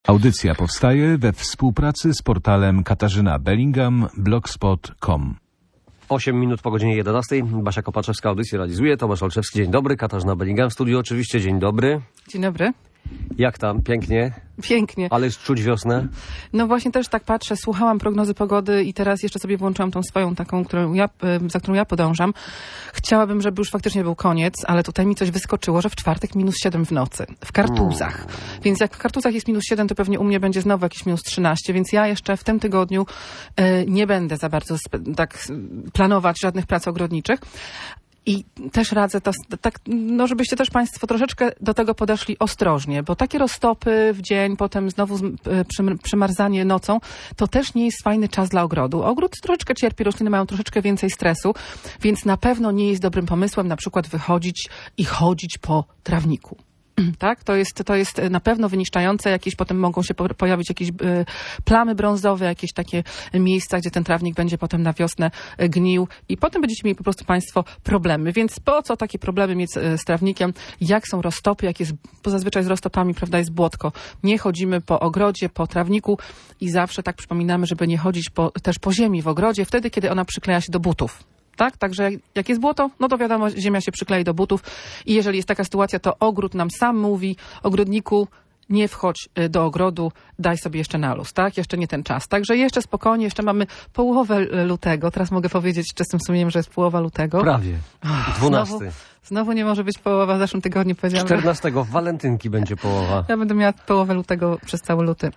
Audycja powstaje we współpracy z portalem Katarzyna Bellingham, blogspot.com. 8 minut po godzinie 11. Basia Kopaczewska audycję realizuje. Tomasz Olszewski, dzień dobry. Katarzyna Bellingham w studiu oczywiście, dzień dobry. Dzień dobry. Jak tam? Pięknie? Pięknie. Ale już czuć wiosnę? No właśnie też tak patrzę, słuchałam prognozy pogody i teraz jeszcze sobie włączyłam tą swoją taką, za którą ja podążam. Chciałabym, żeby już faktycznie był koniec, ale tutaj mi coś wyskoczyło, że w czwartek -7 w nocy. W Kartuzach. Więc jak w Kartuzach jest -7, to pewnie u mnie będzie znowu jakieś -13, więc ja jeszcze w tym tygodniu nie będę za bardzo tak planować żadnych prac ogrodniczych. I też radzę, tak, no żebyście też Państwo troszeczkę do tego podeszli ostrożnie, bo takie roztopy w dzień, potem znowu przymarzanie nocą, to też nie jest fajny czas dla ogrodu. Ogród troszeczkę cierpi, rośliny mają troszeczkę więcej stresu, więc na pewno nie jest dobrym pomysłem na przykład wychodzić i chodzić po trawniku. Tak, to jest na pewno wyniszczające, jakieś potem mogą się pojawić jakieś plamy brązowe, jakieś takie miejsca, gdzie ten trawnik będzie potem na wiosnę gnił i potem będziecie mieli po prostu Państwo problemy. Więc po co takie problemy mieć z trawnikiem? Jak są roztopy, jak jest, bo zazwyczaj z roztopami, prawda, jest błotko. Nie chodzimy po ogrodzie, po trawniku i zawsze tak przypominamy, żeby nie chodzić też po ziemi w ogrodzie, wtedy, kiedy ona przykleja się do butów. Tak? Także jak jest błoto, no to wiadomo, ziemia się przyklei do butów i jeżeli jest taka sytuacja, to ogród nam sam mówi, ogrodniku, nie wchodź do ogrodu, daj sobie jeszcze na luz, tak? Jeszcze nie ten czas. Także jeszcze spokojnie, jeszcze mamy połowę lutego. Teraz mogę powiedzieć z czystym sumieniem, że jest połowa lutego. Prawie. 12. Znowu nie może być połowa, w zeszłym tygodniu powiedziałam. 14 w walentynki będzie połowa. Ja będę miała połowę lutego przez cały luty.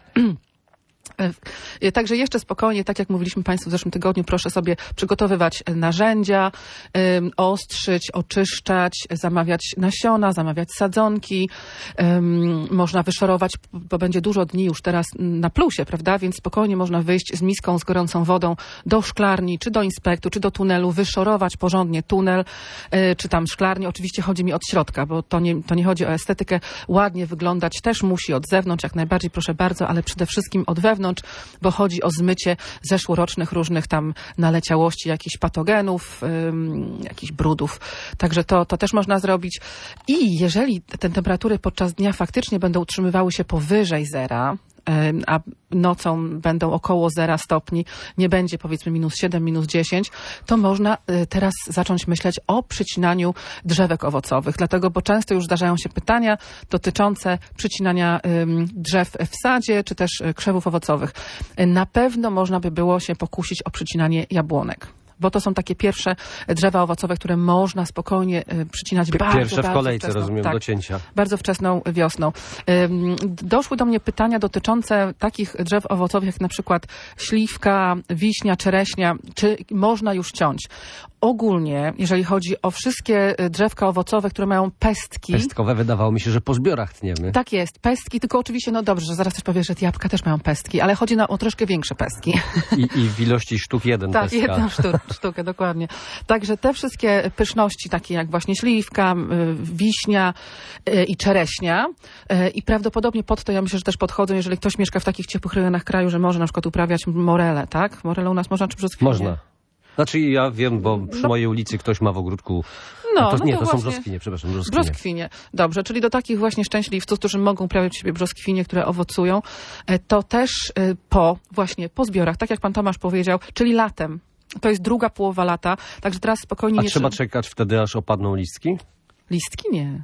Także jeszcze spokojnie, tak jak mówiliśmy Państwu w zeszłym tygodniu, proszę sobie przygotowywać narzędzia, ostrzyć, oczyszczać, zamawiać nasiona, zamawiać sadzonki. Można wyszorować, bo będzie dużo dni już teraz na plusie, prawda? Więc spokojnie można wyjść z miską, z gorącą wodą do szklarni, czy do inspektu, czy do tunelu, wyszorować porządnie tunel, czy tam szklarnię. Oczywiście chodzi mi od środka, bo to nie chodzi o estetykę. Ładnie wyglądać też musi od zewnątrz, jak najbardziej, proszę bardzo, ale przede wszystkim od wewnątrz, bo chodzi o zmycie zeszłorocznych różnych tam naleciałości, jakichś patogenów, jakichś brudów. Także to też można zrobić. I jeżeli te temperatury podczas dnia faktycznie będą utrzymywały się powyżej zera, a nocą będą około 0 stopni, nie będzie powiedzmy -7, -10, to można teraz zacząć myśleć o przycinaniu drzewek owocowych. Dlatego, bo często już zdarzają się pytania dotyczące przycinania drzew w sadzie, czy też krzewów owocowych. Na pewno można by było się pokusić o przycinanie jabłonek. Bo to są takie pierwsze drzewa owocowe, które można spokojnie przycinać Pierwsze w kolejce, wczesną, rozumiem, tak, do cięcia. Bardzo wczesną wiosną. Doszły do mnie pytania dotyczące takich drzew owocowych, jak na przykład śliwka, wiśnia, czereśnia. Czy można już ciąć? Ogólnie, jeżeli chodzi o wszystkie drzewka owocowe, które mają pestki... Pestkowe wydawało mi się, że po zbiorach tniemy. Tak jest, pestki, tylko oczywiście, no dobrze, że zaraz też powiesz, że jabłka też mają pestki, ale chodzi o troszkę większe pestki. I w ilości sztuk jeden tak, pestka. jedną sztukę, dokładnie. Także te wszystkie pyszności, takie jak właśnie śliwka, wiśnia i czereśnia i prawdopodobnie pod to ja myślę, że też podchodzą, jeżeli ktoś mieszka w takich ciepłych rejonach kraju, że może na przykład uprawiać morele, tak? Morele u nas można czy brzoskwinie? Można. Znaczy ja wiem, bo przy mojej ulicy ktoś ma w ogródku... to są brzoskwinie, przepraszam. Brzoskwinie. Dobrze, czyli do takich właśnie szczęśliwców, którzy mogą uprawiać w siebie brzoskwinie, które owocują, to też po zbiorach, tak jak pan Tomasz powiedział, czyli latem. To jest druga połowa lata, także teraz spokojnie... A trzeba czekać wtedy, aż opadną listki? Listki? Nie.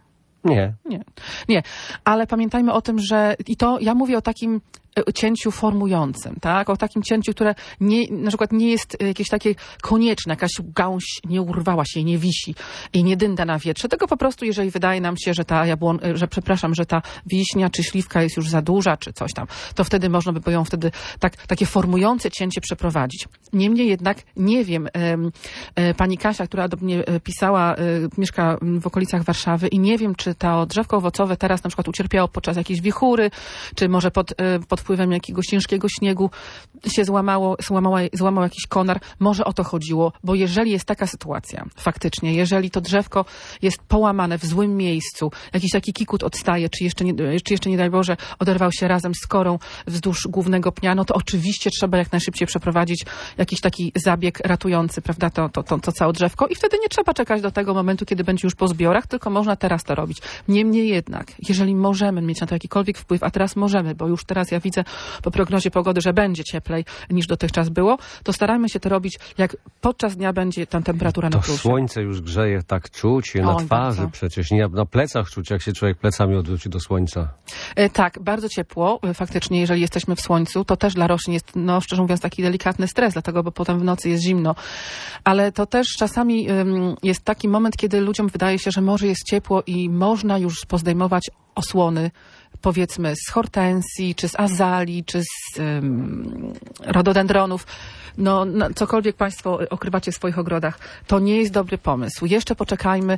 Nie, ale pamiętajmy o tym, że ja mówię o takim cięciu formującym, tak? O takim cięciu, które na przykład nie jest jakieś takie konieczne, jakaś gałąź nie urwała się i nie wisi i nie dynda na wietrze, tylko po prostu, jeżeli wydaje nam się, że że ta wiśnia czy śliwka jest już za duża, czy coś tam, to wtedy można by ją takie formujące cięcie przeprowadzić. Niemniej jednak, nie wiem, pani Kasia, która do mnie pisała, mieszka w okolicach Warszawy i nie wiem, czy to drzewko owocowe teraz na przykład ucierpiało podczas jakiejś wichury, czy może pod wpływem jakiegoś ciężkiego śniegu się złamał jakiś konar. Może o to chodziło, bo jeżeli jest taka sytuacja, faktycznie, jeżeli to drzewko jest połamane w złym miejscu, jakiś taki kikut odstaje, czy jeszcze nie daj Boże oderwał się razem z korą wzdłuż głównego pnia, no to oczywiście trzeba jak najszybciej przeprowadzić jakiś taki zabieg ratujący, prawda, to całe drzewko i wtedy nie trzeba czekać do tego momentu, kiedy będzie już po zbiorach, tylko można teraz to robić. Niemniej jednak, jeżeli możemy mieć na to jakikolwiek wpływ, a teraz możemy, bo już teraz ja widzę po prognozie pogody, że będzie cieplej niż dotychczas było, to starajmy się to robić, jak podczas dnia będzie ta temperatura na plusie. To słońce już grzeje, tak czuć na twarzy bardzo. przecież, nie na plecach czuć, jak się człowiek plecami odwróci do słońca. Tak, bardzo ciepło. Faktycznie, jeżeli jesteśmy w słońcu, to też dla roślin jest, no szczerze mówiąc, taki delikatny stres, dlatego, bo potem w nocy jest zimno. Ale to też czasami jest taki moment, kiedy ludziom wydaje się, że może jest ciepło i można już pozdejmować osłony, powiedzmy z hortensji, czy z azalii, czy z rododendronów. No, cokolwiek Państwo okrywacie w swoich ogrodach, to nie jest dobry pomysł. Jeszcze poczekajmy,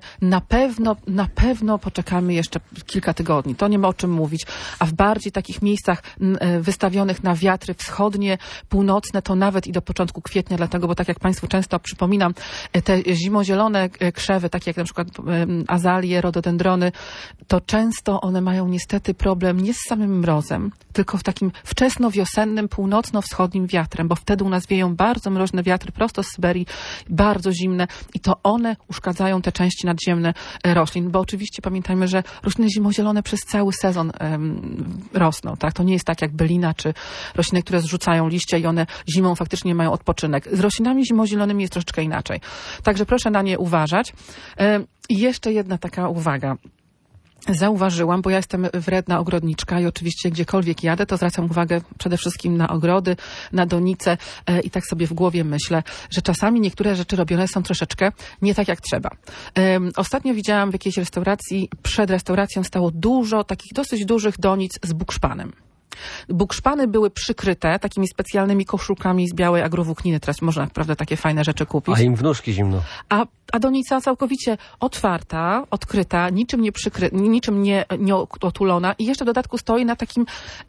na pewno poczekajmy jeszcze kilka tygodni. To nie ma o czym mówić. A w bardziej takich miejscach wystawionych na wiatry wschodnie, północne, to nawet i do początku kwietnia, dlatego, bo tak jak Państwu często przypominam, te zimozielone krzewy, takie jak na przykład azalie, rododendrony, to często one mają niestety problem nie z samym mrozem, tylko w takim wczesnowiosennym, północno-wschodnim wiatrem, bo wtedy u nas wieją bardzo mroźne wiatry prosto z Syberii, bardzo zimne i to one uszkadzają te części nadziemne roślin, bo oczywiście pamiętajmy, że rośliny zimozielone przez cały sezon rosną, tak? To nie jest tak jak bylina, czy rośliny, które zrzucają liście i one zimą faktycznie mają odpoczynek. Z roślinami zimozielonymi jest troszeczkę inaczej. Także proszę na nie uważać. I jeszcze jedna taka uwaga. Zauważyłam, bo ja jestem wredna ogrodniczka i oczywiście gdziekolwiek jadę, to zwracam uwagę przede wszystkim na ogrody, na donice i tak sobie w głowie myślę, że czasami niektóre rzeczy robione są troszeczkę nie tak jak trzeba. Ostatnio widziałam w jakiejś restauracji, przed restauracją stało dużo takich dosyć dużych donic z bukszpanem. Bukszpany były przykryte takimi specjalnymi koszulkami z białej agrowłókniny. Teraz można naprawdę takie fajne rzeczy kupić. A im w nóżki zimno. A donica całkowicie otwarta, odkryta, niczym nie otulona i jeszcze w dodatku stoi na takim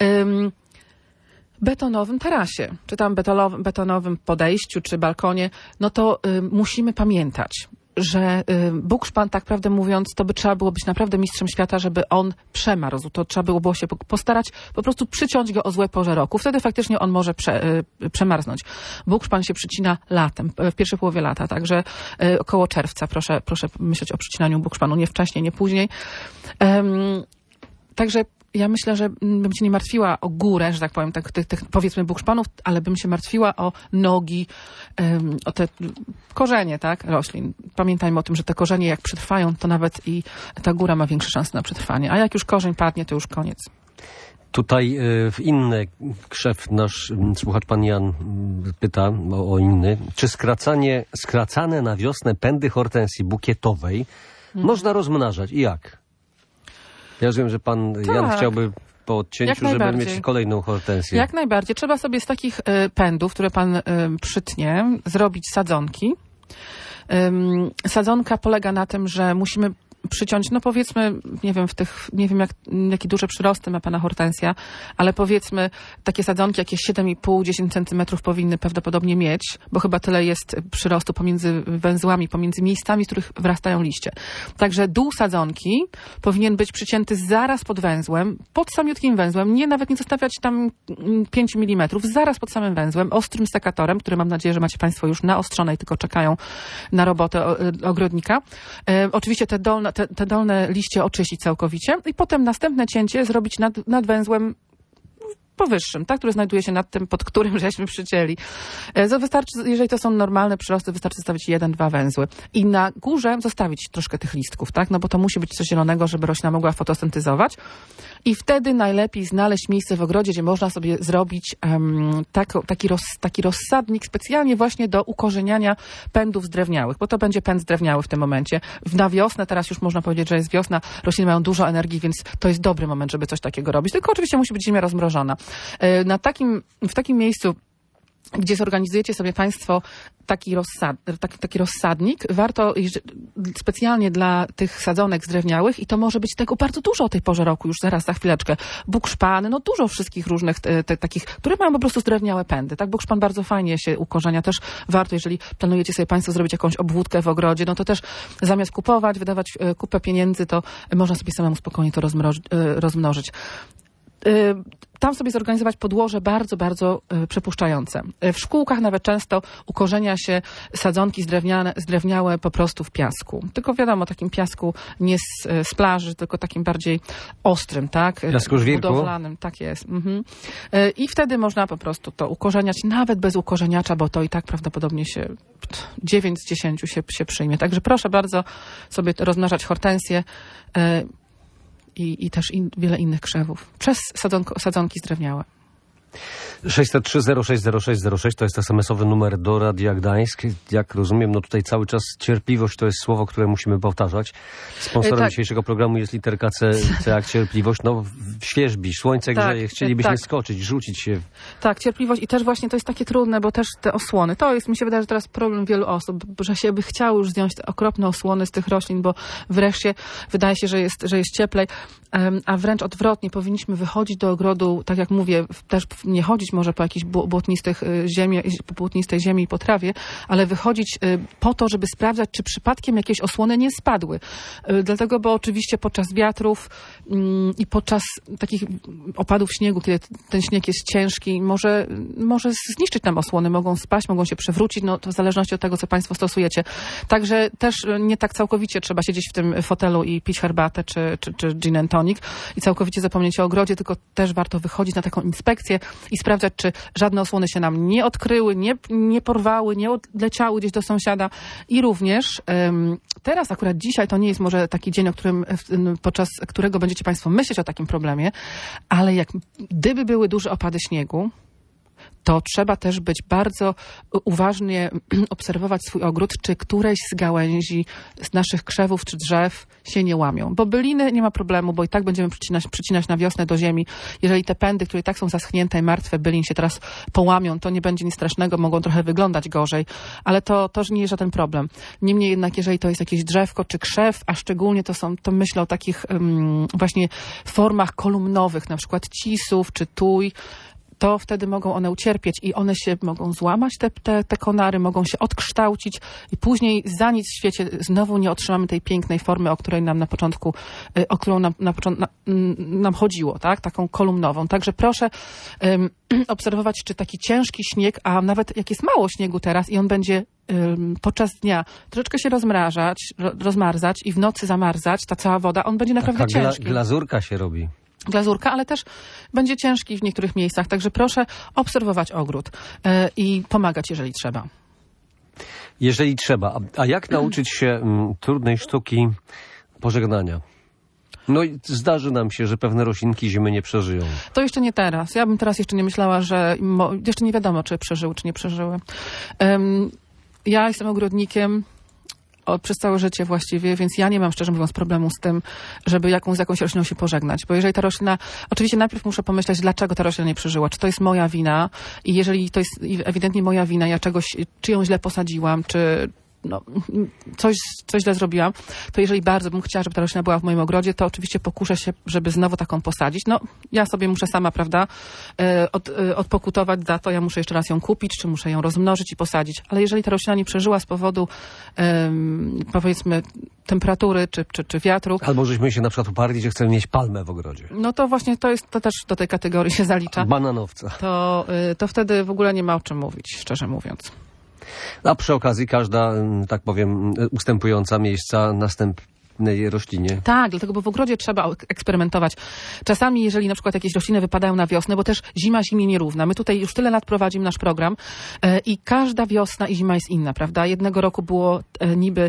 betonowym tarasie, czy tam betonowym podejściu, czy balkonie. No to musimy pamiętać, że bukszpan, tak prawdę mówiąc, to by trzeba było być naprawdę mistrzem świata, żeby on przemarzł. To trzeba było się postarać po prostu przyciąć go o złej porze roku. Wtedy faktycznie on może przemarznąć. Bukszpan się przycina latem, w pierwszej połowie lata, także około czerwca. Proszę myśleć o przycinaniu bukszpanu, nie wcześniej, nie później. Także ja myślę, że bym się nie martwiła o górę, że tak powiem, tych powiedzmy bukszpanów, ale bym się martwiła o nogi, o te korzenie, tak, roślin. Pamiętajmy o tym, że te korzenie jak przetrwają, to nawet i ta góra ma większe szanse na przetrwanie. A jak już korzeń padnie, to już koniec. Tutaj w inny krzew nasz słuchacz pan Jan pyta o inny. Czy skracane na wiosnę pędy hortensji bukietowej można rozmnażać i jak? Ja rozumiem, że pan Jan chciałby po odcięciu, żeby mieć kolejną hortensję. Jak najbardziej. Trzeba sobie z takich pędów, które pan przytnie, zrobić sadzonki. Sadzonka polega na tym, że musimy przyciąć, no powiedzmy, nie wiem jakie duże przyrosty ma pana hortensja, ale powiedzmy takie sadzonki jakieś 7,5-10 centymetrów powinny prawdopodobnie mieć, bo chyba tyle jest przyrostu pomiędzy węzłami, pomiędzy miejscami, z których wrastają liście. Także dół sadzonki powinien być przycięty zaraz pod węzłem, pod samiutkim węzłem, nawet nie zostawiać tam 5 mm, zaraz pod samym węzłem, ostrym sekatorem, który mam nadzieję, że macie państwo już naostrzone i tylko czekają na robotę ogrodnika. Oczywiście te dolne liście oczyścić całkowicie i potem następne cięcie zrobić nad węzłem powyższym, tak, który znajduje się nad tym, pod którym żeśmy przycięli. Wystarczy, jeżeli to są normalne przyrosty, wystarczy zostawić 1-2 węzły. I na górze zostawić troszkę tych listków, tak, no bo to musi być coś zielonego, żeby roślina mogła fotosyntezować. I wtedy najlepiej znaleźć miejsce w ogrodzie, gdzie można sobie zrobić taki rozsadnik specjalnie właśnie do ukorzeniania pędów zdrewniałych, bo to będzie pęd zdrewniały w tym momencie. Na wiosnę, teraz już można powiedzieć, że jest wiosna, rośliny mają dużo energii, więc to jest dobry moment, żeby coś takiego robić. Tylko oczywiście musi być ziemia rozmrożona. W takim miejscu, gdzie zorganizujecie sobie państwo taki rozsadnik, warto specjalnie dla tych sadzonek zdrewniałych i to może być tego bardzo dużo o tej porze roku, już zaraz za chwileczkę. Bukszpany, no dużo wszystkich różnych takich, które mają po prostu zdrewniałe pędy. Tak, bukszpan bardzo fajnie się ukorzenia. Też warto, jeżeli planujecie sobie państwo zrobić jakąś obwódkę w ogrodzie, no to też zamiast kupować, wydawać kupę pieniędzy, to można sobie samemu spokojnie to rozmnożyć. tam sobie zorganizować podłoże bardzo, bardzo przepuszczające. W szkółkach nawet często ukorzenia się sadzonki zdrewniałe po prostu w piasku. Tylko wiadomo, takim piasku nie z plaży, tylko takim bardziej ostrym, tak? Piasku żwirku? Budowlanym, tak jest. I wtedy można po prostu to ukorzeniać, nawet bez ukorzeniacza, bo to i tak prawdopodobnie 9 z 10 się przyjmie. Także proszę bardzo sobie rozmnażać hortensję, i też wiele innych krzewów przez sadzonki zdrewniałe. 603-060606 to jest SMS-owy numer do Radia Gdańsk. Jak rozumiem, no tutaj cały czas cierpliwość to jest słowo, które musimy powtarzać. Sponsorem dzisiejszego programu jest literka C jak cierpliwość. No świeżbi, słońce grzeje, chcielibyśmy skoczyć, rzucić się. Tak, cierpliwość i też właśnie to jest takie trudne, bo też te osłony, to jest, mi się wydaje, że teraz problem wielu osób, że się by chciały już zdjąć te okropne osłony z tych roślin, bo wreszcie wydaje się, że jest cieplej, a wręcz odwrotnie, powinniśmy wychodzić do ogrodu, tak jak mówię, też nie chodzić może po jakiejś błotnistej ziemi i po trawie, ale wychodzić po to, żeby sprawdzać, czy przypadkiem jakieś osłony nie spadły. Dlatego, bo oczywiście podczas wiatrów i podczas takich opadów śniegu, kiedy ten śnieg jest ciężki, może zniszczyć nam osłony, mogą spaść, mogą się przewrócić, no to w zależności od tego, co państwo stosujecie. Także też nie tak całkowicie trzeba siedzieć w tym fotelu i pić herbatę czy gin and tonic i całkowicie zapomnieć o ogrodzie, tylko też warto wychodzić na taką inspekcję i sprawdzać, czy żadne osłony się nam nie odkryły, nie porwały, nie odleciały gdzieś do sąsiada. I również teraz, akurat dzisiaj, to nie jest może taki dzień, podczas którego będziecie państwo myśleć o takim problemie, ale gdyby były duże opady śniegu, to trzeba też być bardzo uważnie obserwować swój ogród, czy któreś z gałęzi z naszych krzewów czy drzew się nie łamią. Bo byliny nie ma problemu, bo i tak będziemy przycinać na wiosnę do ziemi. Jeżeli te pędy, które i tak są zaschnięte i martwe, bylin się teraz połamią, to nie będzie nic strasznego, mogą trochę wyglądać gorzej, ale to nie jest żaden problem. Niemniej jednak, jeżeli to jest jakieś drzewko czy krzew, a szczególnie to myślę o takich właśnie formach kolumnowych, na przykład cisów czy tuj, to wtedy mogą one ucierpieć i one się mogą złamać, te konary, mogą się odkształcić i później za nic w świecie znowu nie otrzymamy tej pięknej formy, o której nam na początku, nam chodziło, tak? Taką kolumnową. Także proszę obserwować, czy taki ciężki śnieg, a nawet jak jest mało śniegu teraz i on będzie podczas dnia troszeczkę się rozmarzać i w nocy zamarzać, ta cała woda, on będzie naprawdę ciężki. Glazurka się robi. Glazurka, ale też będzie ciężki w niektórych miejscach. Także proszę obserwować ogród i pomagać, jeżeli trzeba. Jeżeli trzeba. A jak nauczyć się trudnej sztuki pożegnania? No i zdarzy nam się, że pewne roślinki zimy nie przeżyją. To jeszcze nie teraz. Ja bym teraz jeszcze nie myślała, że jeszcze nie wiadomo, czy przeżyły, czy nie przeżyły. Ja jestem ogrodnikiem przez całe życie właściwie, więc ja nie mam, szczerze mówiąc, problemu z tym, żeby z jakąś rośliną się pożegnać. Bo jeżeli ta roślina, oczywiście najpierw muszę pomyśleć, dlaczego ta roślina nie przeżyła. Czy to jest moja wina i jeżeli to jest ewidentnie moja wina, czy ją źle posadziłam, czy coś źle zrobiłam, to jeżeli bardzo bym chciała, żeby ta roślina była w moim ogrodzie, to oczywiście pokuszę się, żeby znowu taką posadzić. Ja sobie muszę sama, prawda, odpokutować za to, ja muszę jeszcze raz ją kupić, czy muszę ją rozmnożyć i posadzić. Ale jeżeli ta roślina nie przeżyła z powodu, powiedzmy, temperatury, czy wiatru. Albo żeśmy się na przykład uparli, że chcemy mieć palmę w ogrodzie. No to właśnie to też do tej kategorii się zalicza. Bananowca. To wtedy w ogóle nie ma o czym mówić, szczerze mówiąc. A przy okazji każda, tak powiem, ustępująca miejsca następnej roślinie. Tak, dlatego, bo w ogrodzie trzeba eksperymentować. Czasami, jeżeli na przykład jakieś rośliny wypadają na wiosnę, bo też zima zimie nierówna. My tutaj już tyle lat prowadzimy nasz program i każda wiosna i zima jest inna, prawda? Jednego roku było niby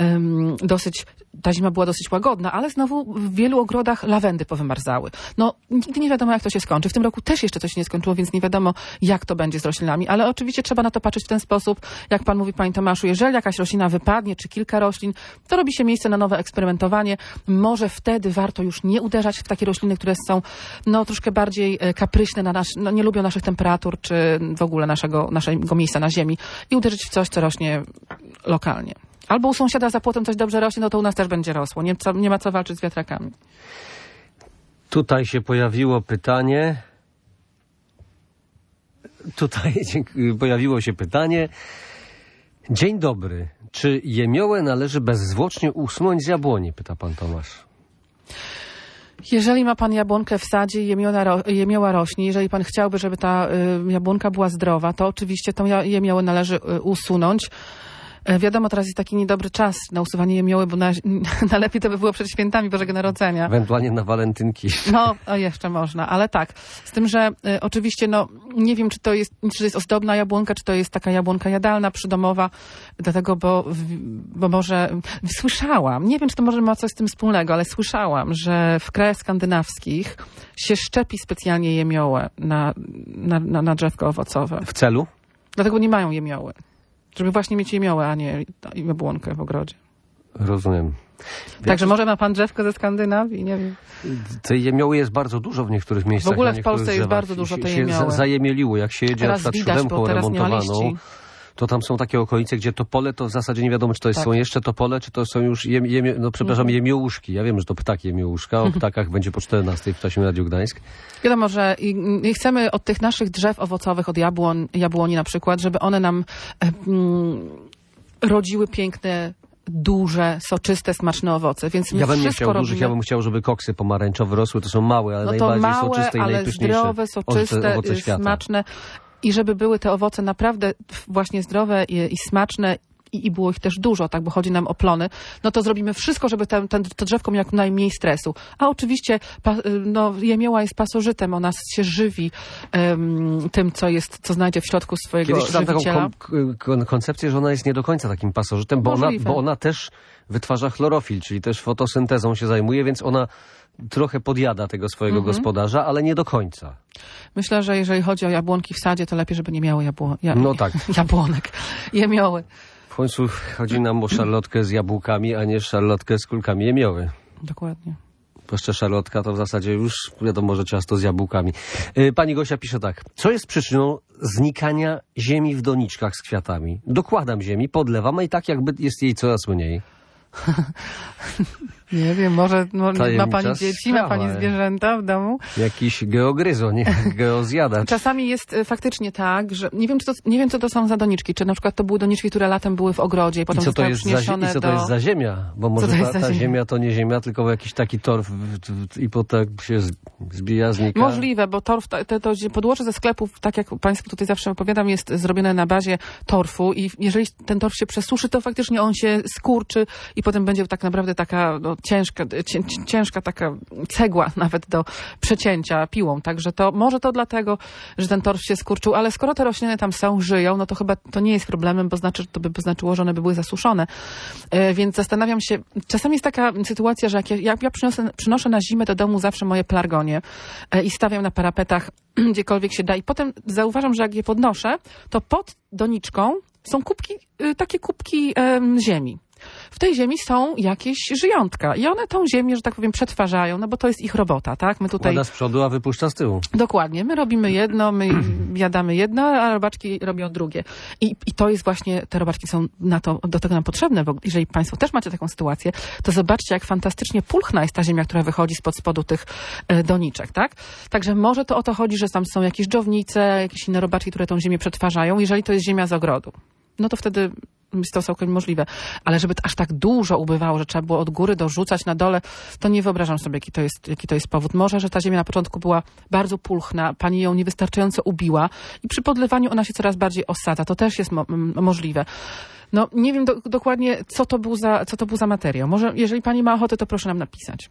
ta zima była dosyć łagodna, ale znowu w wielu ogrodach lawendy powymarzały. Nigdy nie wiadomo, jak to się skończy. W tym roku też jeszcze coś nie skończyło, więc nie wiadomo, jak to będzie z roślinami, ale oczywiście trzeba na to patrzeć w ten sposób, jak pan mówi, panie Tomaszu, jeżeli jakaś roślina wypadnie, czy kilka roślin, to robi się miejsce na nowe eksperymentowanie. Może wtedy warto już nie uderzać w takie rośliny, które są troszkę bardziej kapryśne, nie lubią naszych temperatur, czy w ogóle naszego miejsca na ziemi i uderzyć w coś, co rośnie lokalnie. Albo u sąsiada za płotem coś dobrze rośnie, to u nas też będzie rosło. Nie ma co walczyć z wiatrakami. Tutaj się pojawiło pytanie. Pojawiło się pytanie. Dzień dobry. Czy jemiołę należy bezzwłocznie usunąć z jabłoni? Pyta pan Tomasz. Jeżeli ma pan jabłonkę w sadzie i jemioła rośnie, jeżeli pan chciałby, żeby ta jabłonka była zdrowa, to oczywiście tą jemiołę należy usunąć. Wiadomo, teraz jest taki niedobry czas na usuwanie jemioły, bo najlepiej to by było przed świętami Bożego Narodzenia. Ewentualnie na walentynki. No, jeszcze można, ale tak. Z tym, że oczywiście, nie wiem, czy to jest ozdobna jabłonka, czy to jest taka jabłonka jadalna, przydomowa, dlatego, bo może słyszałam, nie wiem, czy to może ma coś z tym wspólnego, ale słyszałam, że w krajach skandynawskich się szczepi specjalnie jemiołę na drzewko owocowe. W celu? Dlatego nie mają jemioły. Żeby właśnie mieć jemiołę, a nie jabłonkę w ogrodzie. Rozumiem. Także może ma pan drzewko ze Skandynawii, nie wiem. Tej jemioły jest bardzo dużo w niektórych miejscach. W ogóle w Polsce jest bardzo dużo tej jemioły. Zajemieliło, jak się jedzie na przykład siódemką remontowaną, to tam są takie okolice, gdzie topole to w zasadzie nie wiadomo, czy to są jeszcze topole, czy to są już jemiołuszki. Ja wiem, że to ptaki jemiołuszka. O ptakach będzie po 14 w Taśmie Radiu Gdańsk. Wiadomo, że chcemy od tych naszych drzew owocowych, od jabłoni na przykład, żeby one nam rodziły piękne, duże, soczyste, smaczne owoce. Więc ja bym nie chciał dużych, ja bym chciał, żeby koksy pomarańczowe rosły. To są małe, ale najbardziej małe, soczyste i ale najpyszniejsze zdrowe, soczyste, owoce świata. Smaczne. I żeby były te owoce naprawdę właśnie zdrowe i smaczne i było ich też dużo, tak, bo chodzi nam o plony, no to zrobimy wszystko, żeby to drzewko miało jak najmniej stresu. A oczywiście jemioła jest pasożytem, ona się żywi tym, co znajdzie w środku swojego żywiciela. Kiedyś czytałem taką koncepcję, że ona jest nie do końca takim pasożytem, bo ona też wytwarza chlorofil, czyli też fotosyntezą się zajmuje, więc ona trochę podjada tego swojego gospodarza, ale nie do końca. Myślę, że jeżeli chodzi o jabłonki w sadzie, to lepiej, żeby nie miały jabłonek, jemioły. W końcu chodzi nam o szarlotkę z jabłkami, a nie szarlotkę z kulkami jemioły. Dokładnie. Bo jeszcze szarlotka to w zasadzie już wiadomo, że ciasto z jabłkami. Pani Gosia pisze tak. Co jest przyczyną znikania ziemi w doniczkach z kwiatami? Dokładam ziemi, podlewam, a i tak jakby jest jej coraz mniej. Nie wiem, może ma pani dzieci, ma pani zwierzęta w domu? Jakiś geogryzon, geozjadacz. Czasami jest faktycznie tak, że nie wiem, co to są za doniczki. Czy na przykład to były doniczki, które latem były w ogrodzie i potem zostały przyniesione I co to jest za ziemia? Bo może ta ziemia to nie ziemia, tylko jakiś taki torf i potem się zbija, znika. Możliwe, bo torf, to podłoże ze sklepów, tak jak państwu tutaj zawsze opowiadam, jest zrobione na bazie torfu i jeżeli ten torf się przesuszy, to faktycznie on się skurczy i potem będzie tak naprawdę taka ciężka taka cegła nawet do przecięcia piłą. Także może to dlatego, że ten torf się skurczył, ale skoro te rośliny tam są, żyją, no to chyba to nie jest problemem, bo to by znaczyło, że one by były zasuszone. Więc zastanawiam się, czasami jest taka sytuacja, że jak ja przynoszę na zimę do domu zawsze moje pelargonie i stawiam na parapetach, gdziekolwiek się da i potem zauważam, że jak je podnoszę, to pod doniczką są takie kubki ziemi. W tej ziemi są jakieś żyjątka i one tą ziemię, że tak powiem, przetwarzają, no bo to jest ich robota, tak? My tutaj Kłada z przodu, a wypuszcza z tyłu. Dokładnie. My robimy jedno, my jadamy jedno, a robaczki robią drugie. I to jest właśnie, te robaczki są do tego nam potrzebne, bo jeżeli państwo też macie taką sytuację, to zobaczcie, jak fantastycznie pulchna jest ta ziemia, która wychodzi spod spodu tych doniczek, tak? Także może to o to chodzi, że tam są jakieś dżownice, jakieś inne robaczki, które tą ziemię przetwarzają, jeżeli to jest ziemia z ogrodu. No to wtedy jest to całkiem możliwe. Ale żeby aż tak dużo ubywało, że trzeba było od góry dorzucać na dole, to nie wyobrażam sobie, jaki to jest powód. Może, że ta ziemia na początku była bardzo pulchna, pani ją niewystarczająco ubiła i przy podlewaniu ona się coraz bardziej osadza. To też jest możliwe. No, nie wiem dokładnie, co to był za materiał. Może, jeżeli pani ma ochotę, to proszę nam napisać.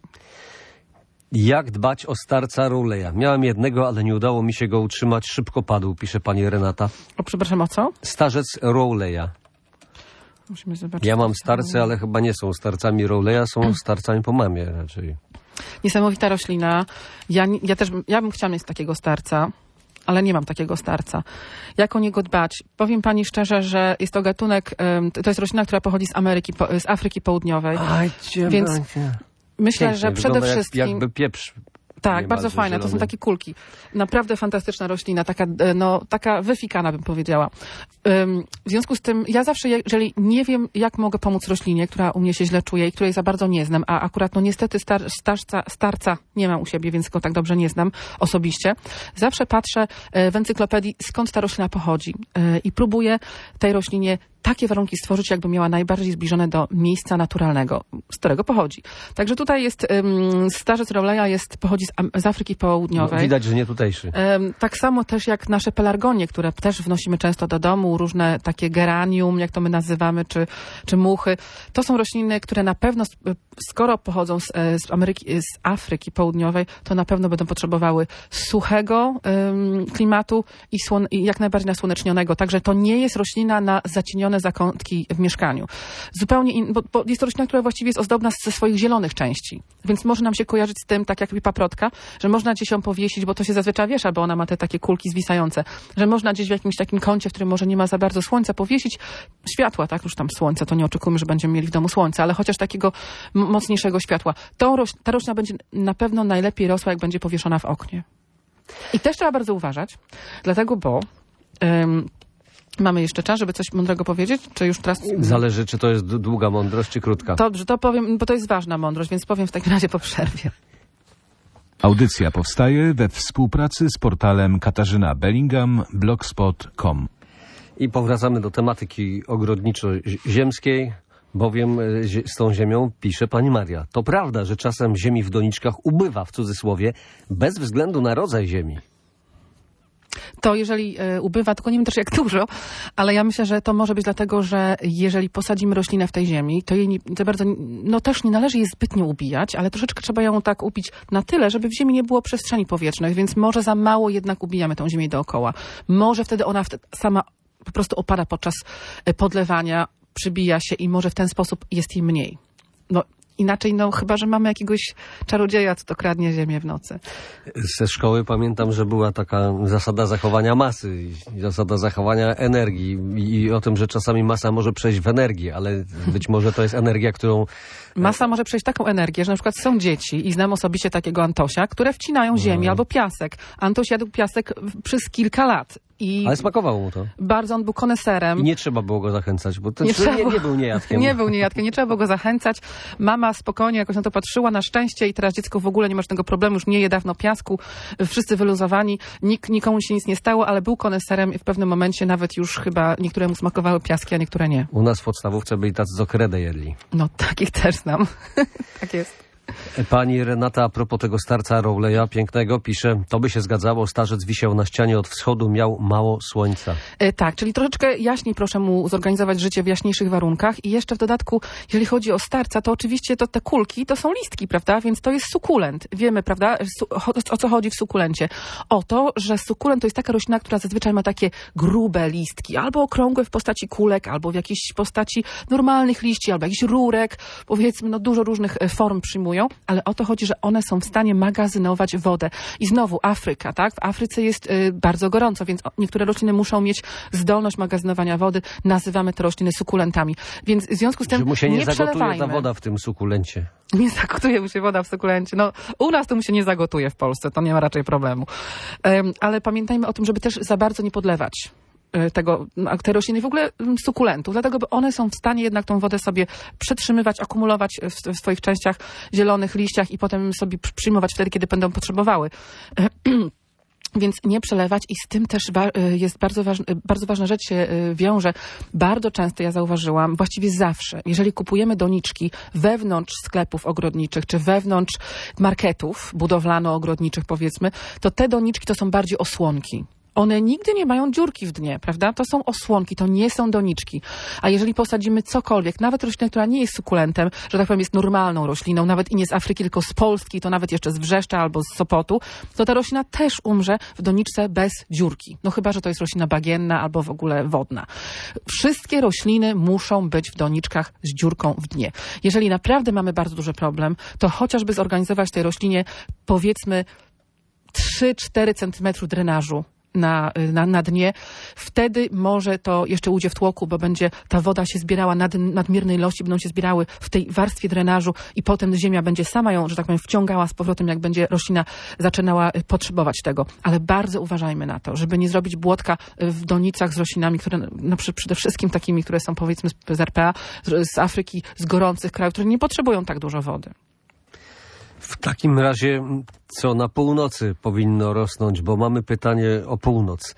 Jak dbać o starca Rowleya? Miałem jednego, ale nie udało mi się go utrzymać. Szybko padł, pisze pani Renata. O, przepraszam, o co? Starzec Rowleya. Musimy zobaczyć. Ja mam starce, ale chyba nie są starcami Rowleya, są starcami po mamie raczej. Niesamowita roślina. Ja bym chciała mieć takiego starca, ale nie mam takiego starca. Jak o niego dbać? Powiem pani szczerze, że jest to gatunek, to jest roślina, która pochodzi z Afryki Południowej. Więc myślę, pięknie, że przede wszystkim jakby pieprz. Tak, bardzo fajne. To są takie kulki. Naprawdę fantastyczna roślina, taka wyfikana bym powiedziała. W związku z tym ja zawsze, jeżeli nie wiem, jak mogę pomóc roślinie, która u mnie się źle czuje i której za bardzo nie znam, a akurat no niestety starca nie mam u siebie, więc go tak dobrze nie znam osobiście, zawsze patrzę w encyklopedii, skąd ta roślina pochodzi i próbuję tej roślinie takie warunki stworzyć, jakby miała najbardziej zbliżone do miejsca naturalnego, z którego pochodzi. Także tutaj jest starzec Rowleya pochodzi z Afryki Południowej. No, widać, że nie tutejszy. Tak samo też jak nasze pelargonie, które też wnosimy często do domu, różne takie geranium, jak to my nazywamy, czy muchy. To są rośliny, które na pewno, skoro pochodzą z Afryki Południowej, to na pewno będą potrzebowały suchego klimatu i jak najbardziej nasłonecznionego. Także to nie jest roślina na zacienione zakątki w mieszkaniu. Zupełnie bo jest to roślina, która właściwie jest ozdobna ze swoich zielonych części. Więc może nam się kojarzyć z tym, tak jak paprotka, że można gdzieś ją powiesić, bo to się zazwyczaj wiesza, bo ona ma te takie kulki zwisające, że można gdzieś w jakimś takim kącie, w którym może nie ma za bardzo słońca, powiesić światła, tak? Już tam słońce, to nie oczekujemy, że będziemy mieli w domu słońce, ale chociaż takiego mocniejszego światła. Ta roślina będzie na pewno najlepiej rosła, jak będzie powieszona w oknie. I też trzeba bardzo uważać, dlatego, bo mamy jeszcze czas, żeby coś mądrego powiedzieć? Czy już teraz... Zależy, czy to jest długa mądrość, czy krótka. Dobrze, to powiem, bo to jest ważna mądrość, więc powiem w takim razie po przerwie. Audycja powstaje we współpracy z portalem Katarzyna Bellingham, blogspot.com. I powracamy do tematyki ogrodniczo-ziemskiej, bowiem z tą ziemią pisze pani Maria. To prawda, że czasem ziemi w doniczkach ubywa, w cudzysłowie, bez względu na rodzaj ziemi. To jeżeli ubywa, tylko nie wiem też jak dużo, ale ja myślę, że to może być dlatego, że jeżeli posadzimy roślinę w tej ziemi, to jej nie, za bardzo, no też nie należy jej zbytnio ubijać, ale troszeczkę trzeba ją tak ubić na tyle, żeby w ziemi nie było przestrzeni powietrznej, więc może za mało jednak ubijamy tą ziemię dookoła. Może wtedy ona sama po prostu opada podczas podlewania, przybija się i może w ten sposób jest jej mniej. No inaczej, no chyba, że mamy jakiegoś czarodzieja, co to kradnie ziemię w nocy. Ze szkoły pamiętam, że była taka zasada zachowania masy, zasada zachowania energii i o tym, że czasami masa może przejść w energię, ale być może to jest energia, którą... Masa może przejść taką energię, że na przykład są dzieci i znam osobiście takiego Antosia, które wcinają ziemię albo piasek. Antoś jadł piasek przez kilka lat. Ale smakowało mu to. Bardzo, on był koneserem. I nie trzeba było go zachęcać, bo to nie był niejadkiem. Nie był niejadkiem, nie trzeba było go zachęcać. Mama spokojnie jakoś na to patrzyła, na szczęście, i teraz dziecko w ogóle nie ma żadnego problemu, już nie je dawno piasku, wszyscy wyluzowani, nikomu się nic nie stało, ale był koneserem i w pewnym momencie nawet już chyba niektóremu smakowały piaski, a niektóre nie. U nas w podstawówce byli tacy, co kredę jedli. No takich też znam. Tak jest. Pani Renata a propos tego starca Rowleya pięknego pisze, to by się zgadzało, starzec wisiał na ścianie od wschodu, miał mało słońca. Tak, czyli troszeczkę jaśniej proszę mu zorganizować życie w jaśniejszych warunkach i jeszcze w dodatku, jeżeli chodzi o starca, to oczywiście te kulki to są listki, prawda, więc to jest sukulent. Wiemy, prawda, o co chodzi w sukulencie. O to, że sukulent to jest taka roślina, która zazwyczaj ma takie grube listki, albo okrągłe w postaci kulek, albo w jakiejś postaci normalnych liści, albo jakichś rurek, powiedzmy, no dużo różnych form przyjmują, ale o to chodzi, że one są w stanie magazynować wodę. I znowu Afryka, tak? W Afryce jest bardzo gorąco, więc niektóre rośliny muszą mieć zdolność magazynowania wody. Nazywamy te rośliny sukulentami. Więc w związku z tym że mu się nie zagotuje przelewajmy. ta woda w tym sukulencie. Nie zagotuje mu się woda w sukulencie. No, u nas to mu się nie zagotuje w Polsce, to nie ma raczej problemu. Ale pamiętajmy o tym, żeby też za bardzo nie podlewać te rośliny, w ogóle sukulentów, dlatego, bo one są w stanie jednak tą wodę sobie przetrzymywać, akumulować w swoich częściach, zielonych liściach i potem sobie przyjmować wtedy, kiedy będą potrzebowały. Więc nie przelewać i z tym też jest bardzo ważna rzecz się wiąże. Bardzo często ja zauważyłam, właściwie zawsze, jeżeli kupujemy doniczki wewnątrz sklepów ogrodniczych, czy wewnątrz marketów budowlano-ogrodniczych powiedzmy, to te doniczki to są bardziej osłonki. One nigdy nie mają dziurki w dnie, prawda? To są osłonki, to nie są doniczki. A jeżeli posadzimy cokolwiek, nawet roślinę, która nie jest sukulentem, że tak powiem jest normalną rośliną, nawet i nie z Afryki, tylko z Polski, to nawet jeszcze z Wrzeszcza albo z Sopotu, to ta roślina też umrze w doniczce bez dziurki. No chyba, że to jest roślina bagienna albo w ogóle wodna. Wszystkie rośliny muszą być w doniczkach z dziurką w dnie. Jeżeli naprawdę mamy bardzo duży problem, to chociażby zorganizować tej roślinie, powiedzmy, 3-4 cm drenażu na dnie. Wtedy może to jeszcze ujdzie w tłoku, bo będzie ta woda się zbierała nadmiernej ilości, będą się zbierały w tej warstwie drenażu i potem ziemia będzie sama ją, że tak powiem, wciągała z powrotem, jak będzie roślina zaczynała potrzebować tego. Ale bardzo uważajmy na to, żeby nie zrobić błotka w donicach z roślinami, które przede wszystkim takimi, które są powiedzmy z RPA, z Afryki, z gorących krajów, które nie potrzebują tak dużo wody. W takim razie, co na północy powinno rosnąć, bo mamy pytanie o północ.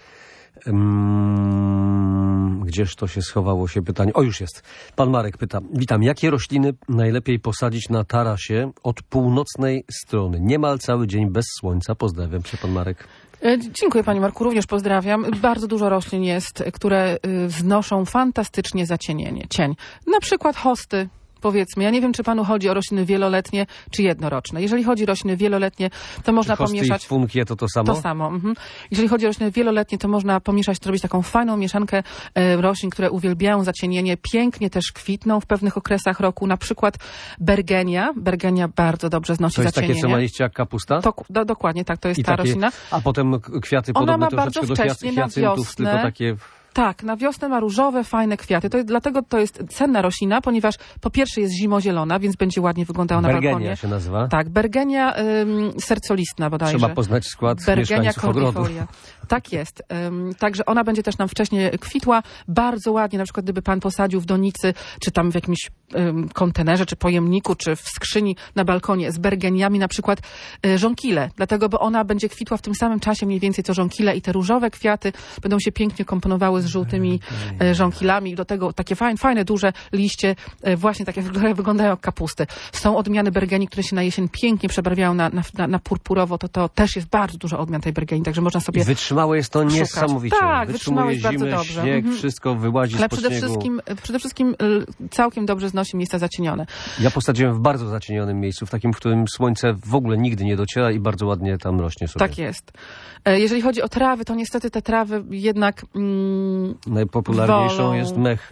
Gdzież to się schowało się pytanie? O, już jest. Pan Marek pyta. Witam. Jakie rośliny najlepiej posadzić na tarasie od północnej strony? Niemal cały dzień bez słońca. Pozdrawiam się, pan Marek. Dziękuję Panie Marku, również pozdrawiam. Bardzo dużo roślin jest, które znoszą fantastycznie zacienienie, cień. Na przykład hosty. Powiedzmy, ja nie wiem, czy panu chodzi o rośliny wieloletnie, czy jednoroczne. Jeżeli chodzi o rośliny wieloletnie, to można pomieszać... i funkie to samo? To samo. Jeżeli chodzi o rośliny wieloletnie, to można pomieszać, zrobić taką fajną mieszankę roślin, które uwielbiają zacienienie. Pięknie też kwitną w pewnych okresach roku. Na przykład bergenia. Bergenia bardzo dobrze znosi zacienienie. To jest takie, co ma liście jak kapusta? Dokładnie, tak. To jest ta roślina. A potem kwiaty podobne troszeczkę do hiacyntów, tylko takie... Tak, na wiosnę ma różowe, fajne kwiaty. Dlatego to jest cenna roślina, ponieważ po pierwsze jest zimozielona, więc będzie ładnie wyglądała na balkonie. Bergenia się nazywa? Tak, bergenia sercolistna bodajże. Trzeba poznać skład mieszkańców ogrodu. Tak jest. Także ona będzie też nam wcześniej kwitła. Bardzo ładnie, na przykład gdyby pan posadził w donicy, czy tam w jakimś kontenerze, czy pojemniku, czy w skrzyni na balkonie z bergeniami, na przykład żonkile. Dlatego, bo ona będzie kwitła w tym samym czasie mniej więcej co żonkile i te różowe kwiaty będą się pięknie komponowały z żółtymi żonkilami. Do tego takie fajne, duże liście, właśnie takie, które wyglądają jak kapusty. Są odmiany bergenii, które się na jesień pięknie przebarwiają na purpurowo. To też jest bardzo dużo odmian tej bergenii, także można sobie Wytrzymałe jest to niesamowicie. Tak, wytrzymałe jest bardzo dobrze. Śnieg, wszystko wyłazi spod śniegu. Ale przede wszystkim całkiem dobrze znosi miejsca zacienione. Ja posadziłem w bardzo zacienionym miejscu, w takim, w którym słońce w ogóle nigdy nie dociera i bardzo ładnie tam rośnie sobie. Tak jest. Jeżeli chodzi o trawy, to niestety te trawy jednak najpopularniejszą jest mech.